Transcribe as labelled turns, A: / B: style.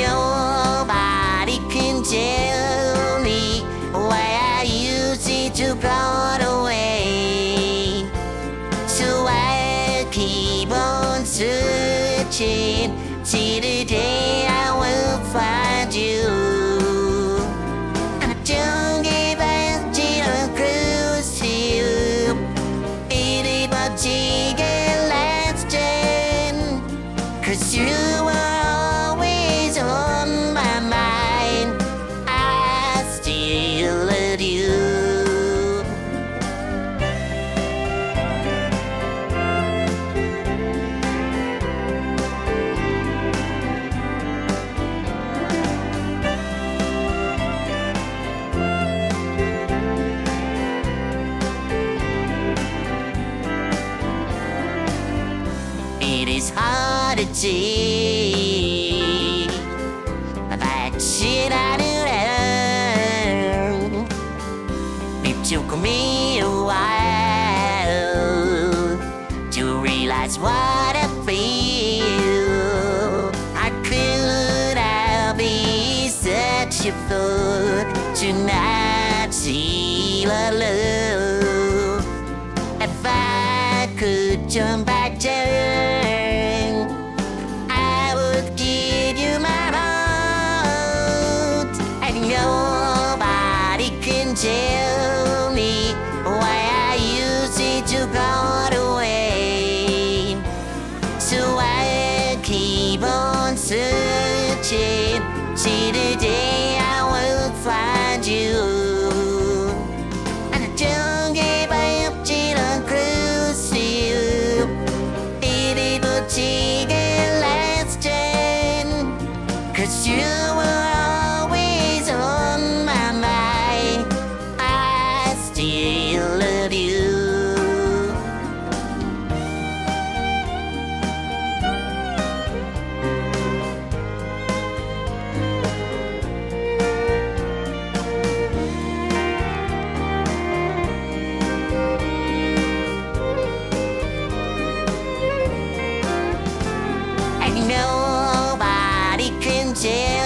A: nobody can tell me why I used it to go away. So I keep on searching till the day I will find you. I don't give up till I'm close to you. It but take a last chance, 'cause you were always on my mind. I still love you. It is hard to take that shit I do. It took me a while to realize what I feel. I could have been such a fool to not see the love. If I could turn back time, I would give you my heart. And nobody can tell me why I used it to go away. So I keep on searching till the day I will find you. And I don't give up till I'm close to you. It will take a last chance, 'cause you were always on my mind. I still love you. And nobody can tell